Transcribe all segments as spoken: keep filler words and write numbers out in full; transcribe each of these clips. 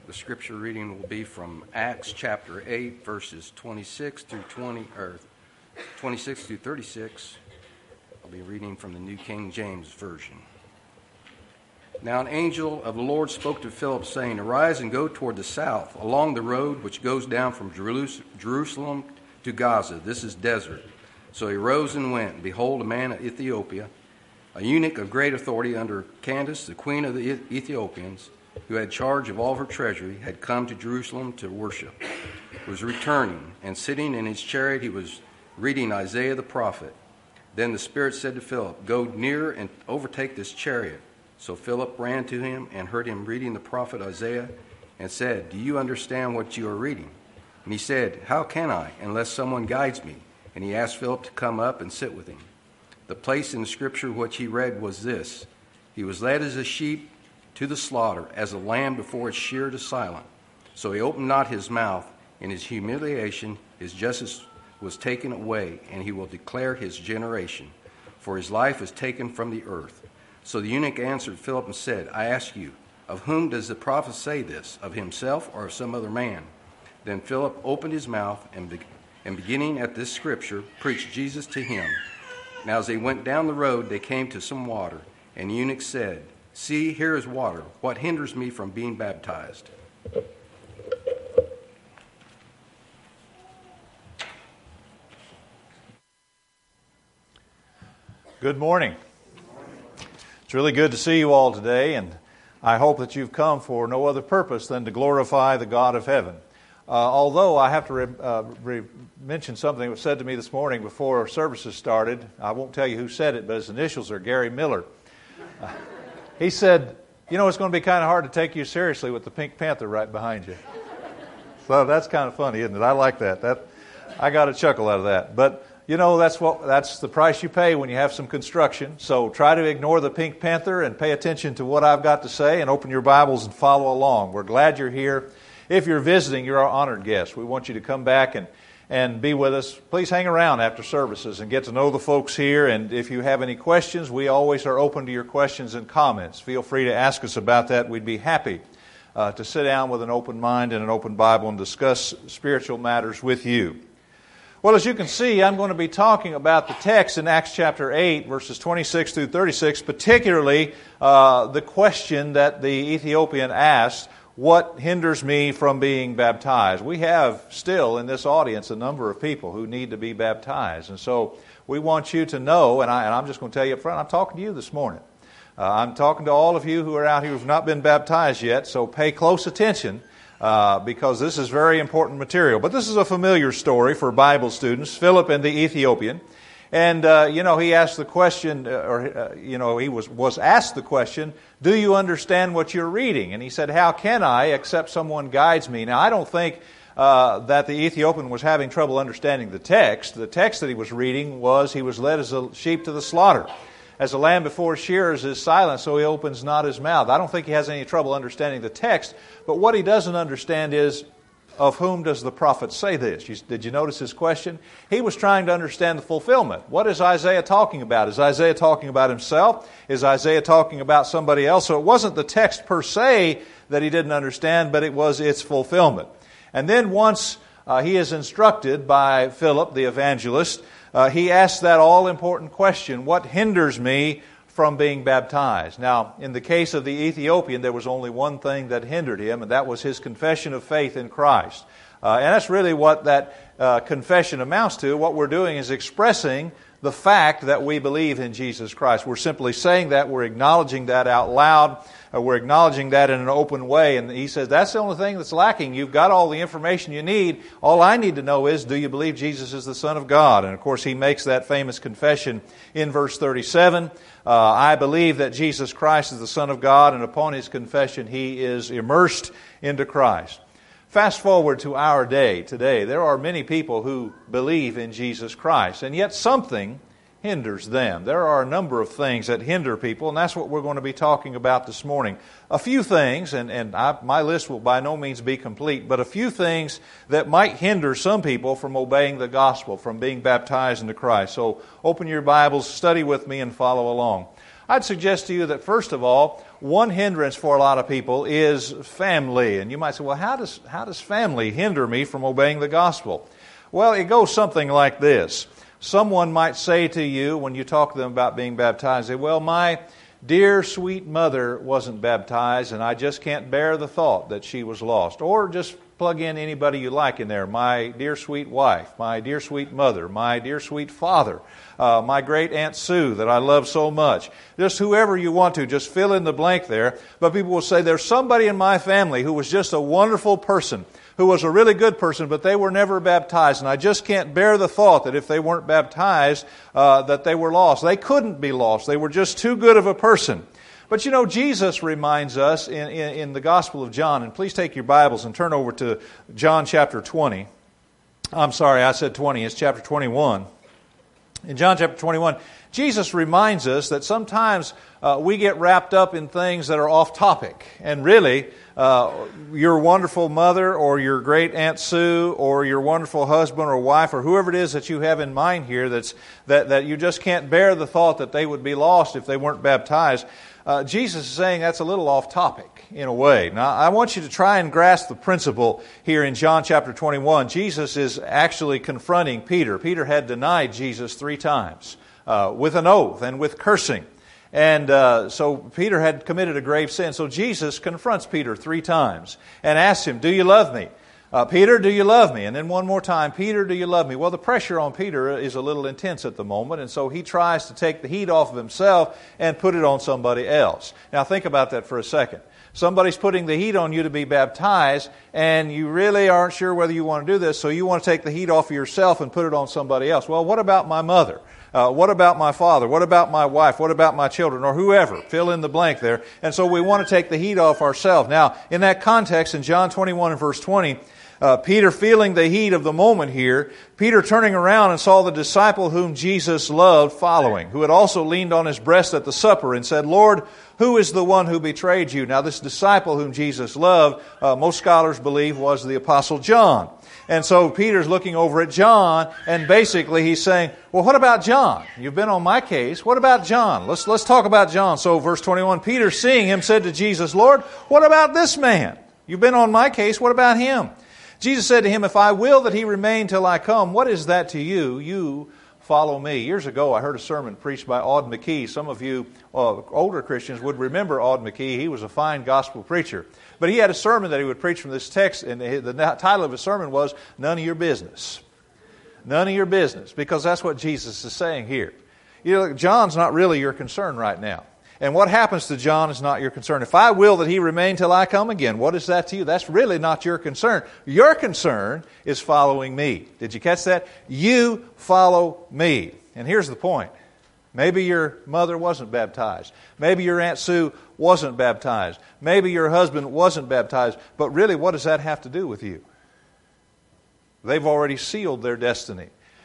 The scripture reading will be from Acts chapter eight, verses twenty-six through twenty, or twenty-six through thirty-six. I'll be reading from the New King James Version. Now an angel of the Lord spoke to Philip, saying, "Arise and go toward the south, along the road which goes down from Jerusalem to Gaza. This is desert." So he rose and went, and behold, a man of Ethiopia, a eunuch of great authority under Candace, the queen of the Ethiopians, who had charge of all her treasury, had come to Jerusalem to worship, was returning, and sitting in his chariot he was reading Isaiah the prophet. Then the Spirit said to Philip, "Go near and overtake this chariot." So Philip ran to him and heard him reading the prophet Isaiah, and said, "Do you understand what you are reading?" And he said, "How can I, unless someone guides me?" And he asked Philip to come up and sit with him. The place in the scripture which he read was this: "He was led as a sheep to the slaughter, as a lamb before its shearer is silent. So he opened not his mouth. In his humiliation his justice was taken away, and he will declare his generation, for his life is taken from the earth." So the eunuch answered Philip and said, "I ask you, of whom does the prophet say this, of himself or of some other man?" Then Philip opened his mouth, and, be- and beginning at this scripture, preached Jesus to him. Now as they went down the road, they came to some water, and the eunuch said, "See, here is water. What hinders me from being baptized?" Good morning. It's really good to see you all today, and I hope that you've come for no other purpose than to glorify the God of heaven. Uh, although I have to re- uh, re- mention something that was said to me this morning before services started. I won't tell you who said it, but his initials are Gary Miller. Uh, he said, "You know, it's going to be kind of hard to take you seriously with the Pink Panther right behind you." So that's kind of funny, isn't it? I like that. That I got a chuckle out of that. But you know, that's what that's the price you pay when you have some construction. So try to ignore the Pink Panther and pay attention to what I've got to say, and open your Bibles and follow along. We're glad you're here. If you're visiting, you're our honored guest. We want you to come back and, and be with us. Please hang around after services and get to know the folks here. And if you have any questions, we always are open to your questions and comments. Feel free to ask us about that. We'd be happy uh, to sit down with an open mind and an open Bible and discuss spiritual matters with you. Well, as you can see, I'm going to be talking about the text in Acts chapter eight, verses twenty-six through thirty-six, particularly uh, the question that the Ethiopian asked, "What hinders me from being baptized?" We have still in this audience a number of people who need to be baptized. And so we want you to know, and, I, and I'm just going to tell you up front, I'm talking to you this morning. Uh, I'm talking to all of you who are out here who have not been baptized yet, so pay close attention. Uh, because this is very important material. But this is a familiar story for Bible students, Philip and the Ethiopian. And, uh, you know, he asked the question, uh, or, uh, you know, he was, was asked the question, "Do you understand what you're reading?" And he said, "How can I except someone guides me?" Now, I don't think uh, that the Ethiopian was having trouble understanding the text. The text that he was reading was, "He was led as a sheep to the slaughter. As a lamb before shearers is silent, so he opens not his mouth." I don't think he has any trouble understanding the text, but what he doesn't understand is, of whom does the prophet say this? You, did you notice his question? He was trying to understand the fulfillment. What is Isaiah talking about? Is Isaiah talking about himself? Is Isaiah talking about somebody else? So it wasn't the text per se that he didn't understand, but it was its fulfillment. And then once uh, he is instructed by Philip, the evangelist, Uh, he asked that all-important question, "What hinders me from being baptized?" Now, in the case of the Ethiopian, there was only one thing that hindered him, and that was his confession of faith in Christ. Uh, and that's really what that uh, confession amounts to. What we're doing is expressing the fact that we believe in Jesus Christ. We're simply saying that. We're acknowledging that out loud. Uh, we're acknowledging that in an open way. And he says, that's the only thing that's lacking. You've got all the information you need. All I need to know is, do you believe Jesus is the Son of God? And of course, he makes that famous confession in verse thirty-seven. Uh, I believe that Jesus Christ is the Son of God. And upon his confession, he is immersed into Christ. Fast forward to our day today. There are many people who believe in Jesus Christ, and yet something hinders them. There are a number of things that hinder people, and that's what we're going to be talking about this morning. A few things, and, and I, my list will by no means be complete, but a few things that might hinder some people from obeying the gospel, from being baptized into Christ. So open your Bibles, study with me, and follow along. I'd suggest to you that first of all, one hindrance for a lot of people is family. And you might say, well, how does, how does family hinder me from obeying the gospel? Well, it goes something like this. Someone might say to you when you talk to them about being baptized, say, well, my dear sweet mother wasn't baptized and I just can't bear the thought that she was lost. Or just plug in anybody you like in there. My dear sweet wife, my dear sweet mother, my dear sweet father, uh, my great Aunt Sue that I love so much. Just whoever you want to, just fill in the blank there. But people will say, there's somebody in my family who was just a wonderful person, who was a really good person, but they were never baptized. And I just can't bear the thought that if they weren't baptized, uh, that they were lost. They couldn't be lost. They were just too good of a person. But you know, Jesus reminds us in, in, in the Gospel of John, and please take your Bibles and turn over to John chapter twenty. I'm sorry, I said twenty, it's chapter twenty-one. In John chapter twenty-one, Jesus reminds us that sometimes uh, we get wrapped up in things that are off topic. And really, uh, your wonderful mother or your great Aunt Sue or your wonderful husband or wife or whoever it is that you have in mind here that's, that, that you just can't bear the thought that they would be lost if they weren't baptized. Uh, Jesus is saying that's a little off topic in a way. Now, I want you to try and grasp the principle here in John chapter twenty-one. Jesus is actually confronting Peter. Peter had denied Jesus three times uh, with an oath and with cursing. And uh, so Peter had committed a grave sin. So Jesus confronts Peter three times and asks him, do you love me? Uh, Peter, do you love me? And then one more time, Peter, do you love me? Well, the pressure on Peter is a little intense at the moment, and so he tries to take the heat off of himself and put it on somebody else. Now think about that for a second. Somebody's putting the heat on you to be baptized, and you really aren't sure whether you want to do this, so you want to take the heat off of yourself and put it on somebody else. Well, what about my mother? Uh, what about my father? What about my wife? What about my children? Or whoever. Fill in the blank there. And so we want to take the heat off ourselves. Now, in that context, in John twenty-one and verse twenty, Uh, Peter feeling the heat of the moment here, Peter turning around and saw the disciple whom Jesus loved following, who had also leaned on his breast at the supper and said, Lord, who is the one who betrayed you? Now this disciple whom Jesus loved, uh, most scholars believe was the Apostle John. And so Peter's looking over at John, and basically he's saying, well, what about John? You've been on my case. What about John? Let's, let's talk about John. So verse twenty-one, Peter seeing him said to Jesus, Lord, what about this man? You've been on my case. What about him? Jesus said to him, if I will that he remain till I come, what is that to you? You follow me. Years ago, I heard a sermon preached by Aud McKee. Some of you uh, older Christians would remember Aud McKee. He was a fine gospel preacher. But he had a sermon that he would preach from this text, and the title of his sermon was, None of Your Business. None of your business, because that's what Jesus is saying here. You know, John's not really your concern right now. And what happens to John is not your concern. If I will that he remain till I come again, what is that to you? That's really not your concern. Your concern is following me. Did you catch that? You follow me. And here's the point. Maybe your mother wasn't baptized. Maybe your Aunt Sue wasn't baptized. Maybe your husband wasn't baptized. But really, what does that have to do with you? They've already sealed their destiny.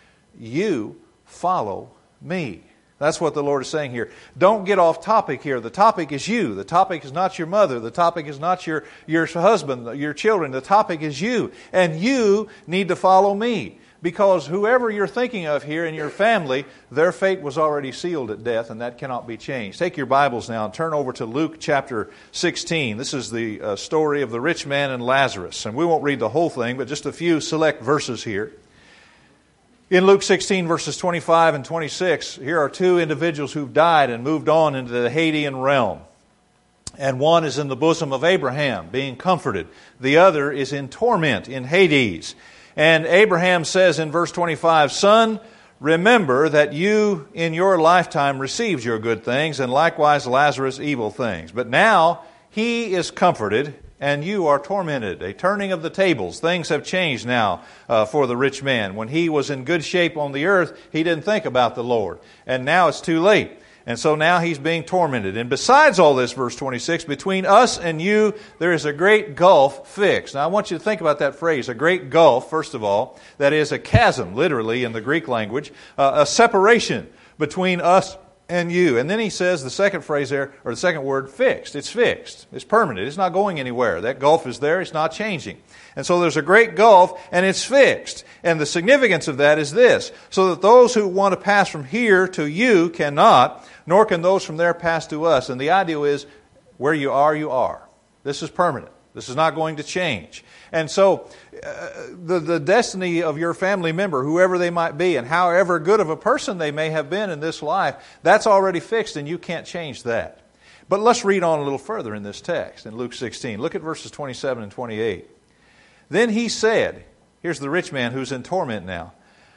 You follow me. That's what the Lord is saying here. Don't get off topic here. The topic is you. The topic is not your mother. The topic is not your, your husband, your children. The topic is you. And you need to follow me. Because whoever you're thinking of here in your family, their fate was already sealed at death, and that cannot be changed. Take your Bibles now and turn over to Luke chapter sixteen. This is the uh, story of the rich man and Lazarus. And we won't read the whole thing, but just a few select verses here. In Luke sixteen, verses twenty-five and twenty-six, here are two individuals who've died and moved on into the Hadean realm. And one is in the bosom of Abraham, being comforted. The other is in torment in Hades. And Abraham says in verse twenty-five, Son, remember that you in your lifetime received your good things, and likewise Lazarus evil things. But now he is comforted, and you are tormented. A turning of the tables. Things have changed now uh, for the rich man. When he was in good shape on the earth, he didn't think about the Lord. And now it's too late. And so now he's being tormented. And besides all this, verse twenty-six, between us and you, there is a great gulf fixed. Now I want you to think about that phrase, a great gulf, first of all. That is a chasm, literally, in the Greek language. Uh, a separation between us and you. And then he says the second phrase there, or the second word, fixed. It's fixed. It's permanent. It's not going anywhere. That gulf is there. It's not changing. And so there's a great gulf, and it's fixed. And the significance of that is this, so that those who want to pass from here to you cannot, nor can those from there pass to us. And the idea is, Where you are, you are. This is permanent. This is not going to change. And so uh, the, the destiny of your family member, whoever they might be, and however good of a person they may have been in this life, that's already fixed and you can't change that. But let's read on a little further in this text in Luke sixteen. Look at verses twenty-seven and twenty-eight. Then he said, here's the rich man who's in torment now,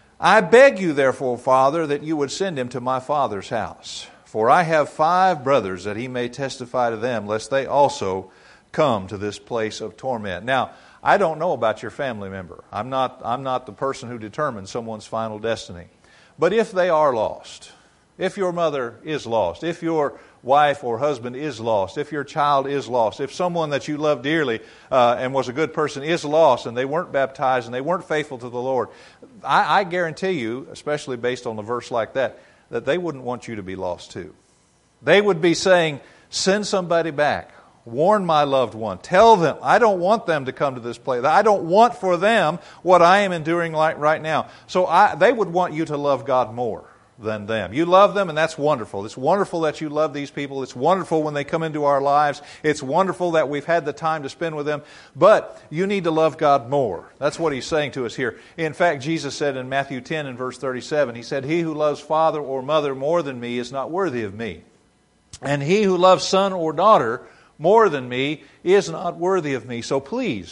I beg you therefore, Father, that you would send him to my father's house. For I have five brothers, that he may testify to them, lest they also come to this place of torment. Now, I don't know about your family member. I'm not, I'm not the person who determines someone's final destiny. But if they are lost, if your mother is lost, if your wife or husband is lost, if your child is lost, if someone that you love dearly uh, and was a good person is lost and they weren't baptized and they weren't faithful to the Lord, I, I guarantee you, especially based on a verse like that, that they wouldn't want you to be lost too. They would be saying, send somebody back. Warn my loved one. Tell them, I don't want them to come to this place. I don't want for them what I am enduring like right now. So I, they would want you to love God more than them. You love them, and that's wonderful. It's wonderful that you love these people. It's wonderful when they come into our lives. It's wonderful that we've had the time to spend with them. But you need to love God more. That's what he's saying to us here. In fact, Jesus said in Matthew ten and verse thirty-seven, he said, he who loves father or mother more than me is not worthy of me. And he who loves son or daughter more than me is not worthy of me. So please,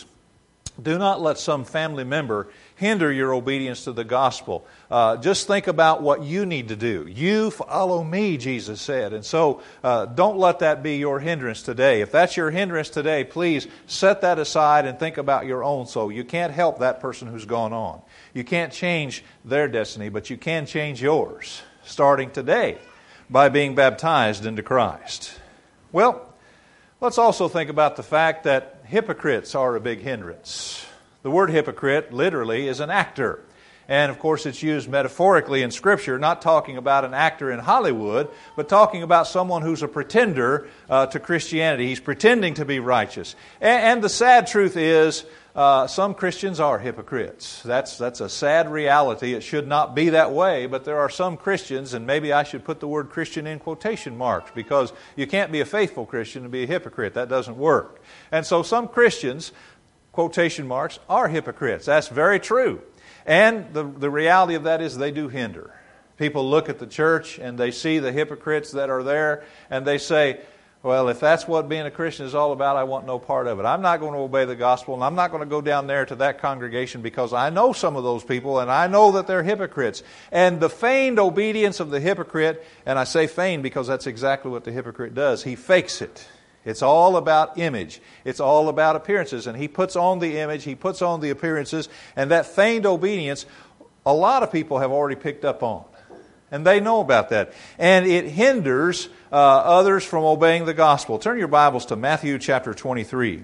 do not let some family member hinder your obedience to the gospel. Uh, just think about what you need to do. You follow me, Jesus said. And so uh, don't let that be your hindrance today. If that's your hindrance today, please set that aside and think about your own soul. You can't help that person who's gone on. You can't change their destiny, but you can change yours, starting today by being baptized into Christ. Well, let's also think about the fact that hypocrites are a big hindrance. The word hypocrite literally is an actor. And of course it's used metaphorically in Scripture, not talking about an actor in Hollywood, but talking about someone who's a pretender uh, to Christianity. He's pretending to be righteous. And, and the sad truth is, uh, some Christians are hypocrites. That's, that's a sad reality. It should not be that way, but there are some Christians, and maybe I should put the word Christian in quotation marks, because you can't be a faithful Christian and be a hypocrite. That doesn't work. And so some Christians, quotation marks, are hypocrites. That's very true. And the, the reality of that is they do hinder. People look at the church and they see the hypocrites that are there and they say, well, if that's what being a Christian is all about, I want no part of it. I'm not going to obey the gospel, and I'm not going to go down there to that congregation because I know some of those people and I know that they're hypocrites. And the feigned obedience of the hypocrite, and I say feigned because that's exactly what the hypocrite does, he fakes it. It's all about image. It's all about appearances. And he puts on the image, he puts on the appearances, and that feigned obedience, a lot of people have already picked up on. And they know about that. And it hinders uh, others from obeying the gospel. Turn your Bibles to Matthew chapter twenty-three.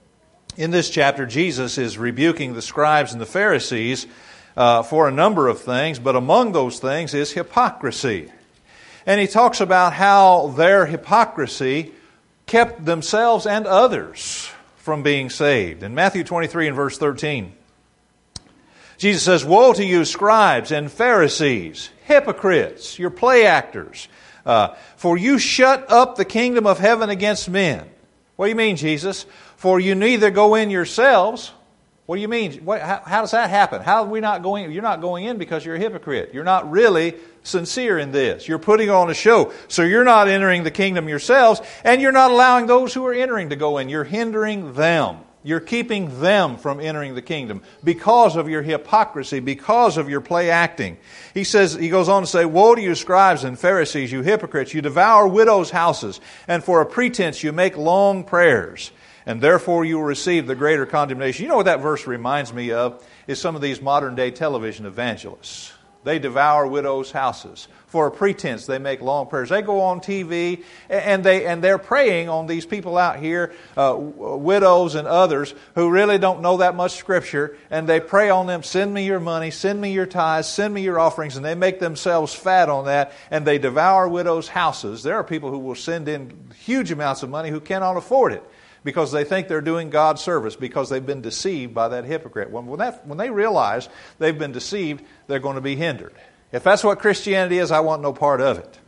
In this chapter, Jesus is rebuking the scribes and the Pharisees uh, for a number of things, but among those things is hypocrisy. And he talks about how their hypocrisy kept themselves and others from being saved. In Matthew twenty-three and verse thirteen, Jesus says, woe to you, scribes and Pharisees, hypocrites, you're play actors, uh, for you shut up the kingdom of heaven against men. What do you mean, Jesus? For you neither go in yourselves. What do you mean? What, how, how does that happen? How are we not going? You're not going in because you're a hypocrite. You're not really sincere in this. You're putting on a show. So you're not entering the kingdom yourselves, and you're not allowing those who are entering to go in. You're hindering them. You're keeping them from entering the kingdom because of your hypocrisy, because of your play acting. He says, he goes on to say, woe to you, scribes and Pharisees, you hypocrites! You devour widows' houses, and for a pretense you make long prayers, and therefore you will receive the greater condemnation. You know what that verse reminds me of? Is some of these modern day television evangelists. They devour widows' houses. For a pretense, they make long prayers. They go on T V and they and they're preying on these people out here, uh, widows and others who really don't know that much Scripture, and they prey on them. Send me your money, send me your tithes, send me your offerings, and they make themselves fat on that, and they devour widows' houses. There are people who will send in huge amounts of money who cannot afford it, because they think they're doing God's service, because they've been deceived by that hypocrite. When, when, that, when they realize they've been deceived, they're going to be hindered. If that's what Christianity is, I want no part of it.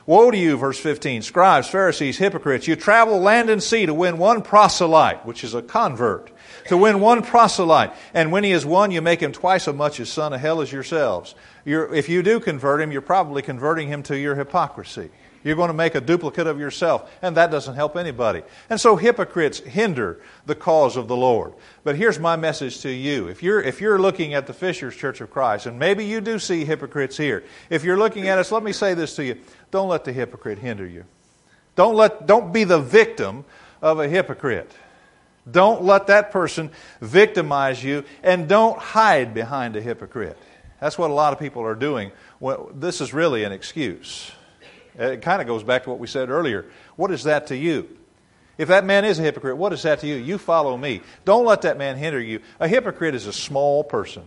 Woe to you, verse fifteen, scribes, Pharisees, hypocrites, you travel land and sea to win one proselyte, which is a convert, to win one proselyte. And when he is won, you make him twice as much a son of hell as yourselves. You're, if you do convert him, you're probably converting him to your hypocrisy. You're going to make a duplicate of yourself, and that doesn't help anybody. And so hypocrites hinder the cause of the Lord. But here's my message to you. If you're, if you're looking at the Fishers Church of Christ, and maybe you do see hypocrites here, if you're looking at us, let me say this to you. Don't let the hypocrite hinder you. Don't let, don't be the victim of a hypocrite. Don't let that person victimize you, and don't hide behind a hypocrite. That's what a lot of people are doing. Well, this is really an excuse. It kind of goes back to what we said earlier. What is that to you? If that man is a hypocrite, what is that to you? You follow me. Don't let that man hinder you. A hypocrite is a small person.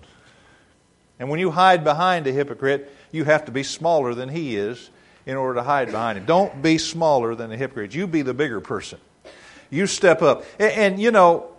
And when you hide behind a hypocrite, you have to be smaller than he is in order to hide behind him. Don't be smaller than a hypocrite. You be the bigger person. You step up. And, and you know,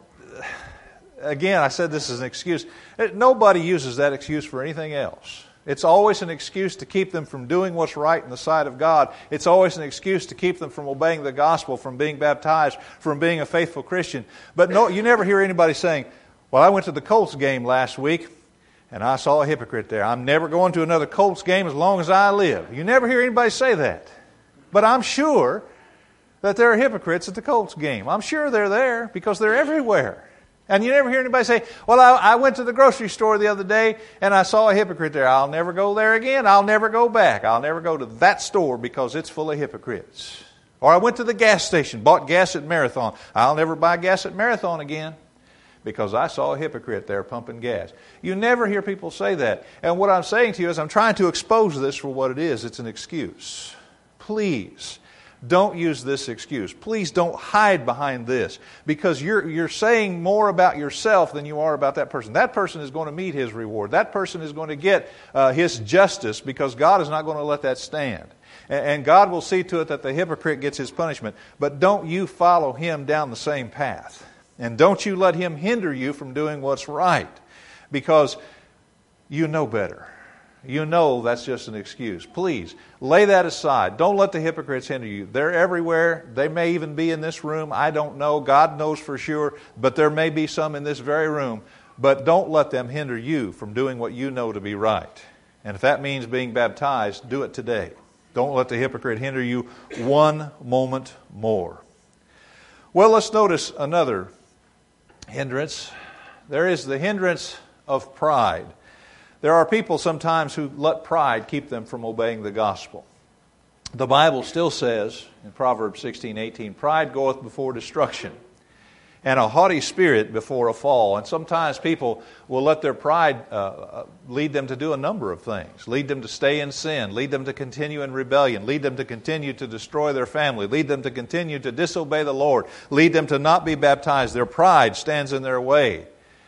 again, I said this is an excuse. Nobody uses that excuse for anything else. It's always an excuse to keep them from doing what's right in the sight of God. It's always an excuse to keep them from obeying the gospel, from being baptized, from being a faithful Christian. But no, you never hear anybody saying, well, I went to the Colts game last week and I saw a hypocrite there. I'm never going to another Colts game as long as I live. You never hear anybody say that. But I'm sure that there are hypocrites at the Colts game. I'm sure they're there because they're everywhere. And you never hear anybody say, well, I, I went to the grocery store the other day and I saw a hypocrite there. I'll never go there again. I'll never go back. I'll never go to that store because it's full of hypocrites. Or I went to the gas station, bought gas at Marathon. I'll never buy gas at Marathon again because I saw a hypocrite there pumping gas. You never hear people say that. And what I'm saying to you is I'm trying to expose this for what it is. It's an excuse. Please don't use this excuse. Please don't hide behind this because you're, you're saying more about yourself than you are about that person. That person is going to meet his reward. That person is going to get uh, his justice because God is not going to let that stand. And, and God will see to it that the hypocrite gets his punishment. But don't you follow him down the same path. And don't you let him hinder you from doing what's right because you know better. You know that's just an excuse. Please, lay that aside. Don't let the hypocrites hinder you. They're everywhere. They may even be in this room. I don't know. God knows for sure. But there may be some in this very room. But don't let them hinder you from doing what you know to be right. And if that means being baptized, do it today. Don't let the hypocrite hinder you one moment more. Well, let's notice another hindrance. There is the hindrance of pride. There are people sometimes who let pride keep them from obeying the gospel. The Bible still says in Proverbs sixteen eighteen, pride goeth before destruction, and a haughty spirit before a fall. And sometimes people will let their pride uh, lead them to do a number of things. Lead them to stay in sin. Lead them to continue in rebellion. Lead them to continue to destroy their family. Lead them to continue to disobey the Lord. Lead them to not be baptized. Their pride stands in their way.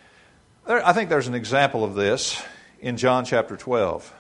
There, I think there's an example of this in John chapter twelve.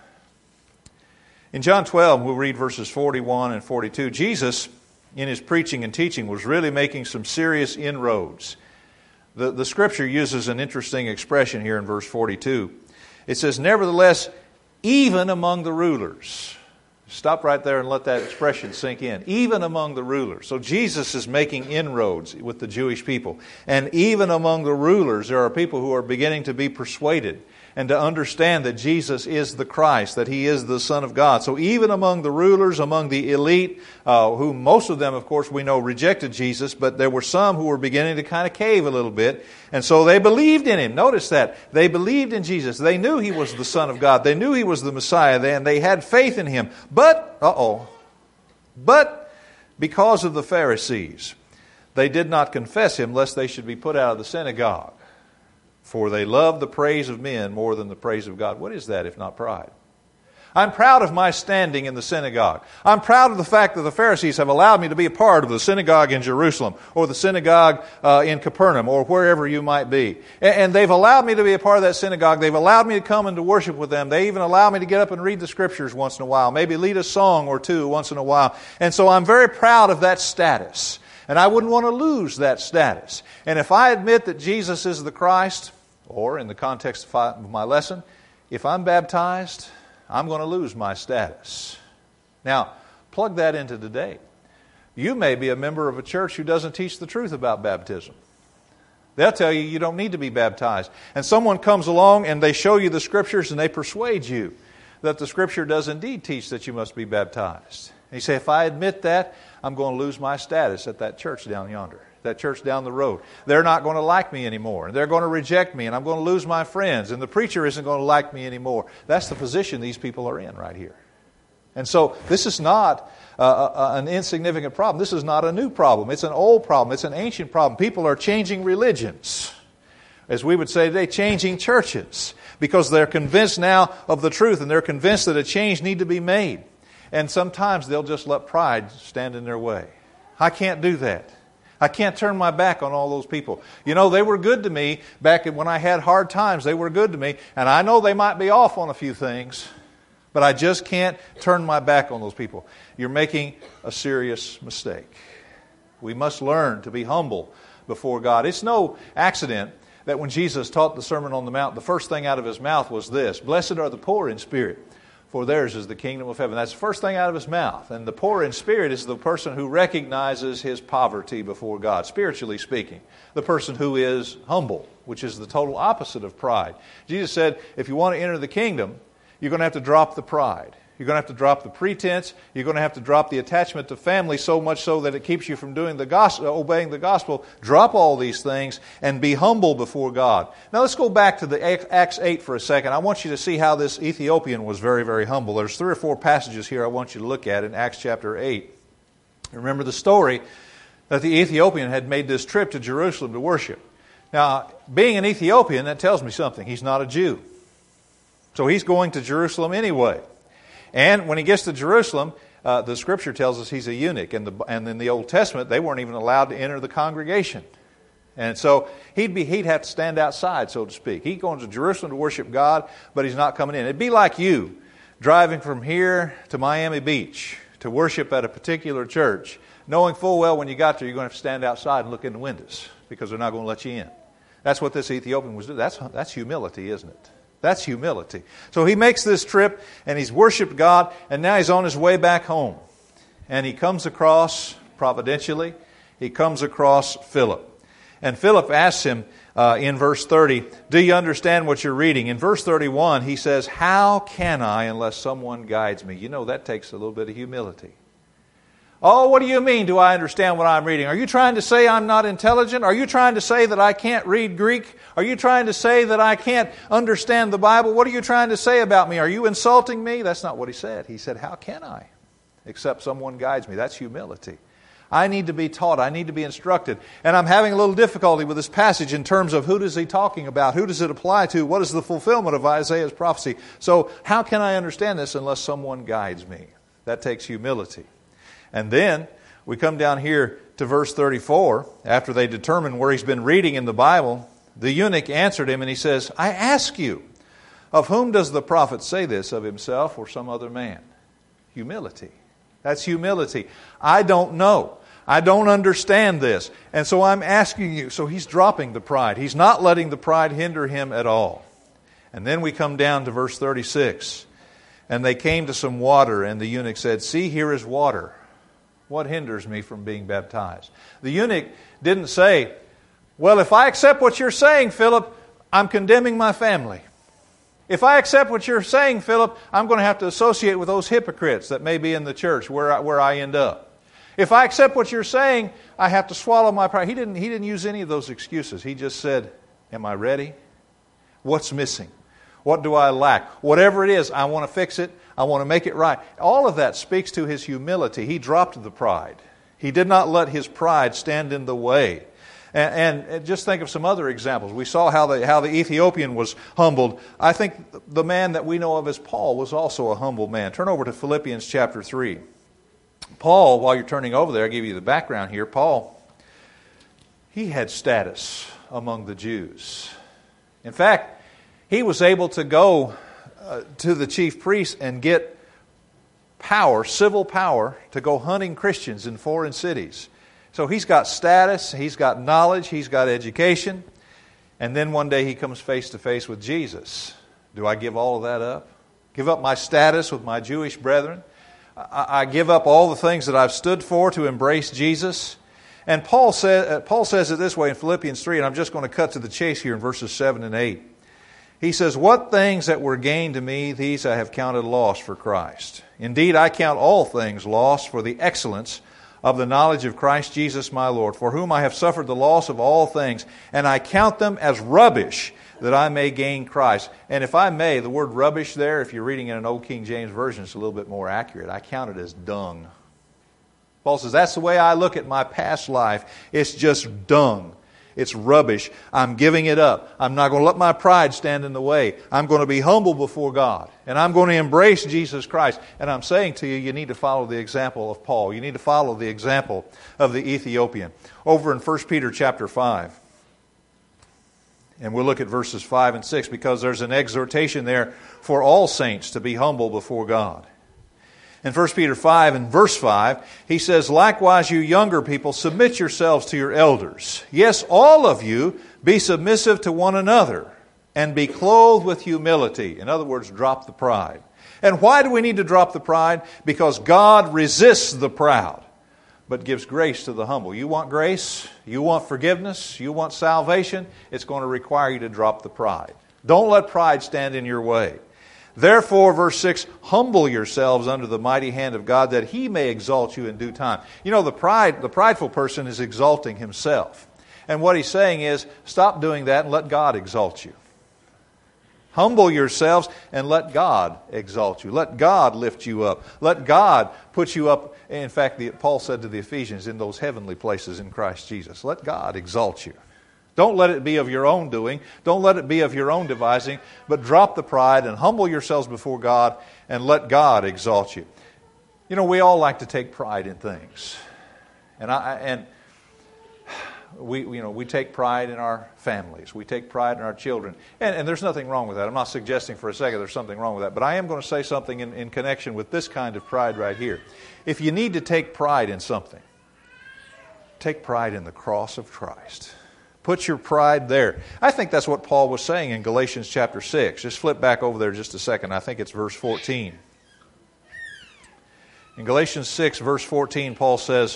In John twelve, we'll read verses forty-one and forty-two. Jesus, in his preaching and teaching, was really making some serious inroads. The, the Scripture uses an interesting expression here in verse forty-two. It says, nevertheless, even among the rulers. Stop right there and let that expression sink in. Even among the rulers. So Jesus is making inroads with the Jewish people. And even among the rulers, there are people who are beginning to be persuaded and to understand that Jesus is the Christ, that He is the Son of God. So even among the rulers, among the elite, uh, who most of them, of course, we know rejected Jesus, but there were some who were beginning to kind of cave a little bit. And so they believed in Him. Notice that. They believed in Jesus. They knew He was the Son of God. They knew He was the Messiah, and they had faith in Him. But, uh-oh, but because of the Pharisees, they did not confess Him lest they should be put out of the synagogue. For they love the praise of men more than the praise of God. What is that if not pride? I'm proud of my standing in the synagogue. I'm proud of the fact that the Pharisees have allowed me to be a part of the synagogue in Jerusalem or the synagogue uh, in Capernaum or wherever you might be. And, and they've allowed me to be a part of that synagogue. They've allowed me to come and to worship with them. They even allow me to get up and read the Scriptures once in a while, maybe lead a song or two once in a while. And so I'm very proud of that status. And I wouldn't want to lose that status. And if I admit that Jesus is the Christ, or in the context of my lesson, if I'm baptized, I'm going to lose my status. Now, Plug that into today. You may be a member of a church who doesn't teach the truth about baptism. They'll tell you you don't need to be baptized. And someone comes along and they show you the Scriptures and they persuade you that the Scripture does indeed teach that you must be baptized. And you say, if I admit that, I'm going to lose my status at that church down yonder, that church down the road. They're not going to like me anymore. They're going to reject me, and I'm going to lose my friends, and the preacher isn't going to like me anymore. That's the position these people are in right here. And so this is not uh, an insignificant problem. This is not a new problem. It's an old problem. It's an ancient problem. People are changing religions, as we would say today, changing churches, because they're convinced now of the truth, and they're convinced that a change need to be made. And sometimes they'll just let pride stand in their way. I can't do that. I can't turn my back on all those people. You know, they were good to me back when I had hard times. They were good to me. And I know they might be off on a few things, but I just can't turn my back on those people. You're making a serious mistake. We must learn to be humble before God. It's no accident that when Jesus taught the Sermon on the Mount, the first thing out of His mouth was this: blessed are the poor in spirit, for theirs is the kingdom of heaven. That's the first thing out of His mouth. And the poor in spirit is the person who recognizes his poverty before God, spiritually speaking. The person who is humble, which is the total opposite of pride. Jesus said, if you want to enter the kingdom, you're going to have to drop the pride. You're going to have to drop the pretense. You're going to have to drop the attachment to family, so much so that it keeps you from doing the gospel, obeying the gospel. Drop all these things and be humble before God. Now let's go back to the Acts eight for a second. I want you to see how this Ethiopian was very, very humble. There's three or four passages here I want you to look at in Acts chapter eight. Remember the story that the Ethiopian had made this trip to Jerusalem to worship. Now, being an Ethiopian, that tells me something. He's not a Jew. So he's going to Jerusalem anyway. And when he gets to Jerusalem, uh, the Scripture tells us he's a eunuch. And, the, and in the Old Testament, they weren't even allowed to enter the congregation. And so he'd be he'd have to stand outside, so to speak. He's going to Jerusalem to worship God, but he's not coming in. It'd be like you driving from here to Miami Beach to worship at a particular church, knowing full well when you got there you're going to have to stand outside and look in the windows because they're not going to let you in. That's what this Ethiopian was doing. That's, that's humility, isn't it? That's humility. So he makes this trip, and he's worshiped God, and now he's on his way back home. And he comes across, providentially, he comes across Philip. And Philip asks him uh, in verse thirty, do you understand what you're reading? In verse thirty-one, he says, how can I unless someone guides me? You know, that takes a little bit of humility. Oh, what do you mean, do I understand what I'm reading? Are you trying to say I'm not intelligent? Are you trying to say that I can't read Greek? Are you trying to say that I can't understand the Bible? What are you trying to say about me? Are you insulting me? That's not what he said. He said, how can I? Except someone guides me. That's humility. I need to be taught. I need to be instructed. And I'm having a little difficulty with this passage in terms of who does he talking about? Who does it apply to? What is the fulfillment of Isaiah's prophecy? So how can I understand this unless someone guides me? That takes humility. And then we come down here to verse thirty-four. After they determine where he's been reading in the Bible, the eunuch answered him and he says, I ask you, of whom does the prophet say this, of himself or some other man? Humility. That's humility. I don't know. I don't understand this. And so I'm asking you. So he's dropping the pride. He's not letting the pride hinder him at all. And then we come down to verse thirty-six. And they came to some water, and the eunuch said, see, here is water. What hinders me from being baptized? The eunuch didn't say, well, if I accept what you're saying, Philip, I'm condemning my family. If I accept what you're saying, Philip, I'm going to have to associate with those hypocrites that may be in the church where I, where I end up. If I accept what you're saying, I have to swallow my pride. He didn't, he didn't use any of those excuses. He just said, am I ready? What's missing? What do I lack? Whatever it is, I want to fix it. I want to make it right. All of that speaks to his humility. He dropped the pride. He did not let his pride stand in the way. And, and just think of some other examples. We saw how the, how the Ethiopian was humbled. I think the man that we know of as Paul was also a humble man. Turn over to Philippians chapter three. Paul, while you're turning over there, I'll give you the background here. Paul, he had status among the Jews. In fact, he was able to go uh, to the chief priest and get power, civil power, to go hunting Christians in foreign cities. So he's got status, he's got knowledge, he's got education. And then one day he comes face to face with Jesus. Do I give all of that up? Give up my status with my Jewish brethren? I, I give up all the things that I've stood for to embrace Jesus. And Paul, say, uh, Paul says it this way in Philippians three, and I'm just going to cut to the chase here in verses seven and eight. He says, "What things that were gained to me, these I have counted loss for Christ. Indeed, I count all things loss for the excellence of the knowledge of Christ Jesus my Lord, for whom I have suffered the loss of all things, and I count them as rubbish, that I may gain Christ." And if I may, the word rubbish there, if you're reading in an old King James Version, it's a little bit more accurate. I count it as dung. Paul says, that's the way I look at my past life. It's just dung. It's rubbish. I'm giving it up. I'm not going to let my pride stand in the way. I'm going to be humble before God. And I'm going to embrace Jesus Christ. And I'm saying to you, you need to follow the example of Paul. You need to follow the example of the Ethiopian. Over in First Peter chapter five. And we'll look at verses five and six because there's an exhortation there for all saints to be humble before God. In First Peter five and verse five, he says, "Likewise, you younger people, submit yourselves to your elders. Yes, all of you, be submissive to one another, and be clothed with humility." In other words, drop the pride. And why do we need to drop the pride? Because God resists the proud, but gives grace to the humble. You want grace? You want forgiveness? You want salvation? It's going to require you to drop the pride. Don't let pride stand in your way. "Therefore," verse six, "humble yourselves under the mighty hand of God, that He may exalt you in due time." You know, the pride, the prideful person is exalting himself. And what he's saying is, stop doing that and let God exalt you. Humble yourselves and let God exalt you. Let God lift you up. Let God put you up. In fact, the, Paul said to the Ephesians, in those heavenly places in Christ Jesus. Let God exalt you. Don't let it be of your own doing. Don't let it be of your own devising. But drop the pride and humble yourselves before God and let God exalt you. You know, we all like to take pride in things. And I and we you know we take pride in our families. We take pride in our children. And, and there's nothing wrong with that. I'm not suggesting for a second there's something wrong with that. But I am going to say something in, in connection with this kind of pride right here. If you need to take pride in something, take pride in the cross of Christ. Put your pride there. I think that's what Paul was saying in Galatians chapter six. Just flip back over there just a second. I think it's verse fourteen. In Galatians six, verse fourteen, Paul says,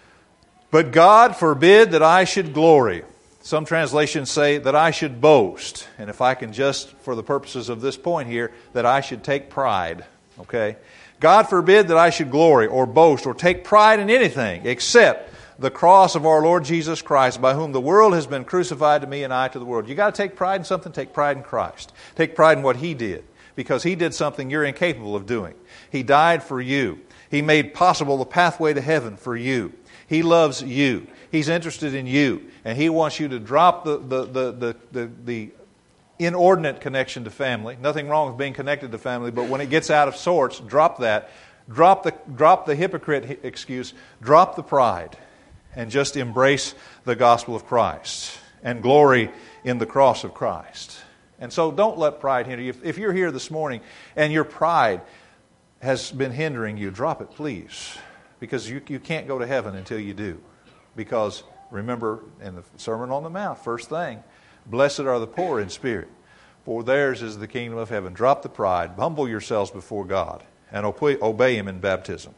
"But God forbid that I should glory." Some translations say that I should boast. And if I can just, for the purposes of this point here, that I should take pride. Okay? "God forbid that I should glory or boast or take pride in anything except the cross of our Lord Jesus Christ, by whom the world has been crucified to me and I to the world." You got to take pride in something, take pride in Christ. Take pride in what He did, because He did something you're incapable of doing. He died for you. He made possible the pathway to heaven for you. He loves you. He's interested in you. And He wants you to drop the, the, the, the, the, the inordinate connection to family. Nothing wrong with being connected to family, but when it gets out of sorts, drop that. Drop the, drop the hypocrite excuse. Drop the pride. And just embrace the gospel of Christ and glory in the cross of Christ. And so don't let pride hinder you. If you're here this morning and your pride has been hindering you, drop it, please. Because you, you can't go to heaven until you do. Because remember in the Sermon on the Mount, first thing, "Blessed are the poor in spirit, for theirs is the kingdom of heaven." Drop the pride, humble yourselves before God, and obey Him in baptism.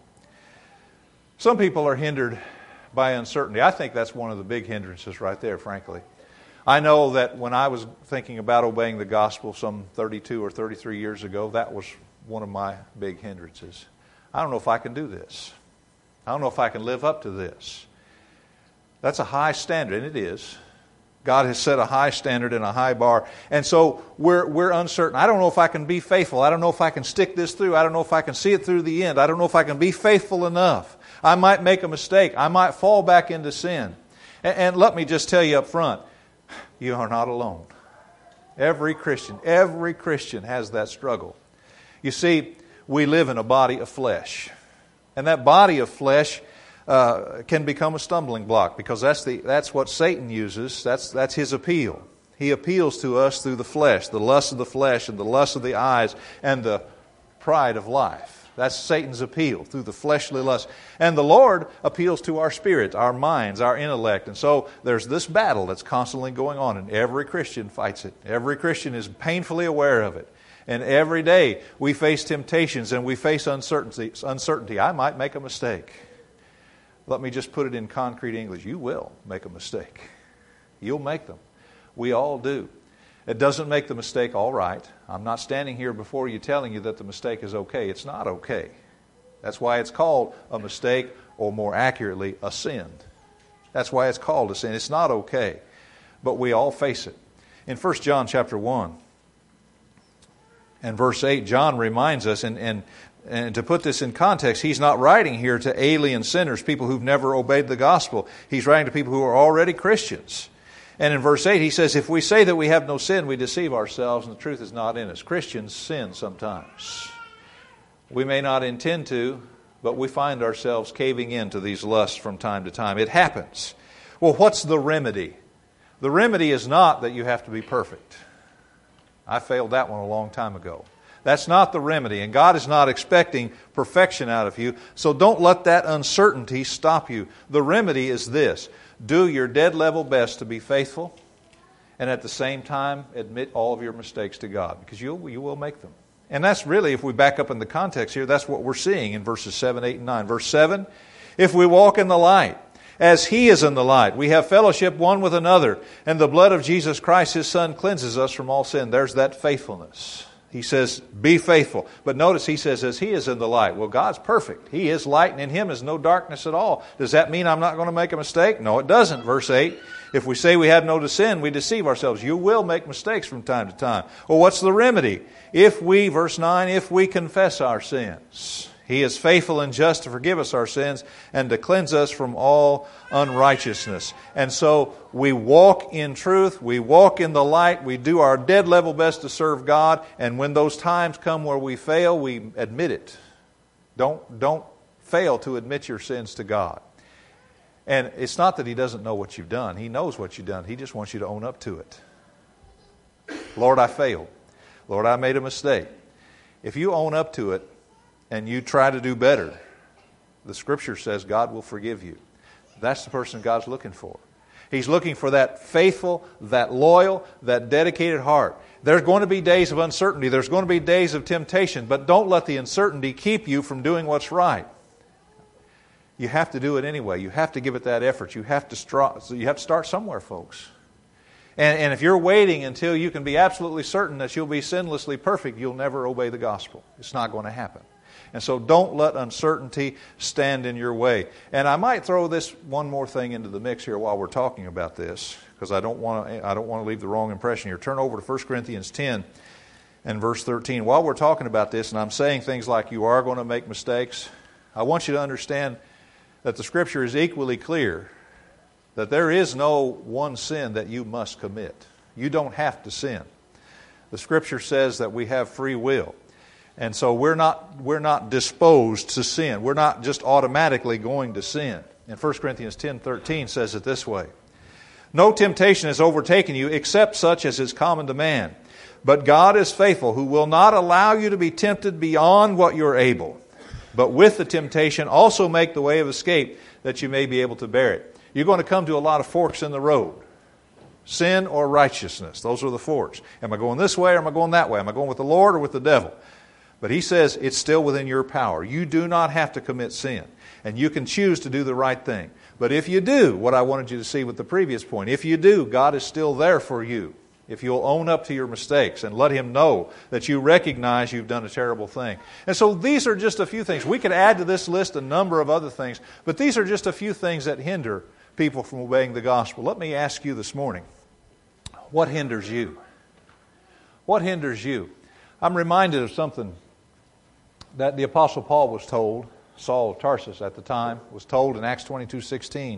Some people are hindered by uncertainty. I think that's one of the big hindrances right there, frankly. I know that when I was thinking about obeying the gospel some thirty-two or thirty-three years ago, that was one of my big hindrances. I don't know if I can do this. I don't know if I can live up to this. That's a high standard, and it is. God has set a high standard and a high bar. And so we're we're uncertain. I don't know if I can be faithful. I don't know if I can stick this through. I don't know if I can see it through the end. I don't know if I can be faithful enough. I might make a mistake. I might fall back into sin. And, and let me just tell you up front, you are not alone. Every Christian, every Christian has that struggle. You see, we live in a body of flesh. And that body of flesh uh, can become a stumbling block, because that's the that's what Satan uses. That's that's his appeal. He appeals to us through the flesh, the lust of the flesh and the lust of the eyes and the pride of life. That's Satan's appeal, through the fleshly lust. And the Lord appeals to our spirit, our minds, our intellect. And so there's this battle that's constantly going on, and every Christian fights it. Every Christian is painfully aware of it. And every day we face temptations and we face uncertainty. Uncertainty. I might make a mistake. Let me just put it in concrete English. You will make a mistake. You'll make them. We all do. It doesn't make the mistake all right. I'm not standing here before you telling you that the mistake is okay. It's not okay. That's why it's called a mistake, or more accurately, a sin. That's why it's called a sin. It's not okay. But we all face it. In First John chapter one and verse eight, John reminds us, and, and, and to put this in context, he's not writing here to alien sinners, people who've never obeyed the gospel. He's writing to people who are already Christians. And in verse eight, he says, if we say that we have no sin, we deceive ourselves, and the truth is not in us. Christians sin sometimes. We may not intend to, but we find ourselves caving into these lusts from time to time. It happens. Well, what's the remedy? The remedy is not that you have to be perfect. I failed that one a long time ago. That's not the remedy, and God is not expecting perfection out of you, so don't let that uncertainty stop you. The remedy is this: do your dead level best to be faithful, and at the same time admit all of your mistakes to God, because you you will make them. And that's really, if we back up in the context here, that's what we're seeing in verses seven, eight, and nine. Verse seven, if we walk in the light, as He is in the light, we have fellowship one with another, and the blood of Jesus Christ, His Son, cleanses us from all sin. There's that faithfulness. He says, be faithful. But notice He says, as He is in the light. Well, God's perfect. He is light, and in Him is no darkness at all. Does that mean I'm not going to make a mistake? No, it doesn't. Verse eight, if we say we have no sin, we deceive ourselves. You will make mistakes from time to time. Well, what's the remedy? If we, verse nine, if we confess our sins, He is faithful and just to forgive us our sins and to cleanse us from all unrighteousness. And so we walk in truth, we walk in the light, we do our dead level best to serve God, and when those times come where we fail, we admit it. Don't, don't fail to admit your sins to God. And it's not that He doesn't know what you've done. He knows what you've done. He just wants you to own up to it. Lord, I failed. Lord, I made a mistake. If you own up to it and you try to do better, the Scripture says God will forgive you. That's the person God's looking for. He's looking for that faithful, that loyal, that dedicated heart. There's going to be days of uncertainty. There's going to be days of temptation. But don't let the uncertainty keep you from doing what's right. You have to do it anyway. You have to give it that effort. You have to start, you have to start somewhere, folks. And, and if you're waiting until you can be absolutely certain that you'll be sinlessly perfect, you'll never obey the gospel. It's not going to happen. And so don't let uncertainty stand in your way. And I might throw this one more thing into the mix here while we're talking about this, because I don't want to I don't want to leave the wrong impression here. Turn over to First Corinthians ten and verse thirteen. While we're talking about this, and I'm saying things like you are going to make mistakes, I want you to understand that the Scripture is equally clear that there is no one sin that you must commit. You don't have to sin. The Scripture says that we have free will. And so we're not we're not disposed to sin. We're not just automatically going to sin. And First Corinthians ten thirteen says it this way: no temptation has overtaken you except such as is common to man. But God is faithful, who will not allow you to be tempted beyond what you're able, but with the temptation also make the way of escape that you may be able to bear it. You're going to come to a lot of forks in the road. Sin or righteousness. Those are the forks. Am I going this way or am I going that way? Am I going with the Lord or with the devil? But he says it's still within your power. You do not have to commit sin. And you can choose to do the right thing. But if you do, what I wanted you to see with the previous point, if you do, God is still there for you. If you'll own up to your mistakes and let Him know that you recognize you've done a terrible thing. And so these are just a few things. We could add to this list a number of other things, but these are just a few things that hinder people from obeying the gospel. Let me ask you this morning, what hinders you? What hinders you? I'm reminded of something that the Apostle Paul was told, Saul of Tarsus at the time, was told in Acts twenty-two sixteen.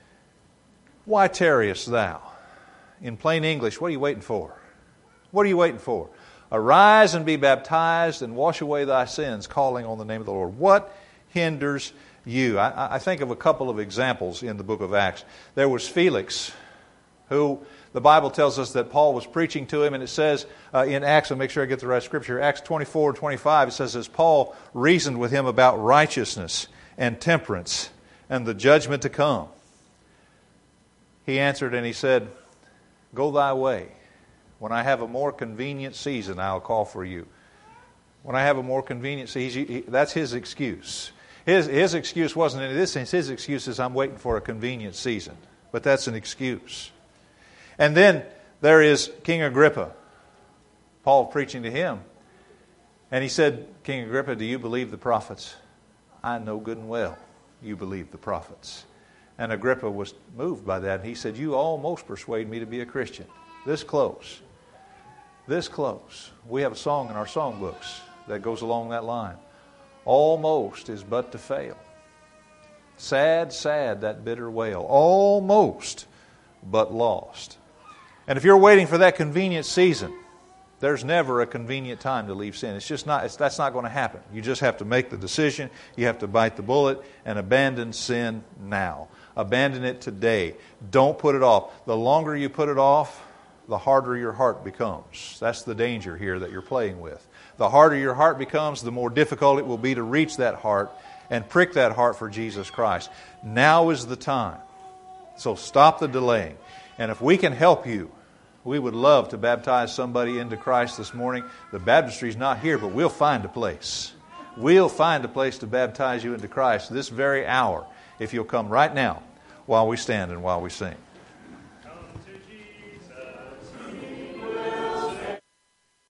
Why tarriest thou? In plain English, what are you waiting for? What are you waiting for? Arise and be baptized and wash away thy sins, calling on the name of the Lord. What hinders you? I, I think of a couple of examples in the book of Acts. There was Felix, who the Bible tells us that Paul was preaching to him, and it says uh, in Acts, I'll make sure I get the right scripture, Acts twenty-four and twenty-five, it says, as Paul reasoned with him about righteousness and temperance and the judgment to come, he answered and he said, go thy way. When I have a more convenient season, I'll call for you. When I have a more convenient season, that's his excuse. His, his excuse wasn't in this sense. His excuse is, I'm waiting for a convenient season. But that's an excuse. And then there is King Agrippa. Paul preaching to him. And he said, King Agrippa, do you believe the prophets? I know good and well you believe the prophets. And Agrippa was moved by that. And he said, you almost persuade me to be a Christian. This close. This close. We have a song in our songbooks that goes along that line. Almost is but to fail. Sad, sad, that bitter wail. Almost, but lost. And if you're waiting for that convenient season, there's never a convenient time to leave sin. It's just not, it's, that's not going to happen. You just have to make the decision. You have to bite the bullet and abandon sin now. Abandon it today. Don't put it off. The longer you put it off, the harder your heart becomes. That's the danger here that you're playing with. The harder your heart becomes, the more difficult it will be to reach that heart and prick that heart for Jesus Christ. Now is the time. So stop the delaying. And if we can help you, we would love to baptize somebody into Christ this morning. The baptistry is not here, but we'll find a place. We'll find a place to baptize you into Christ this very hour if you'll come right now while we stand and while we sing.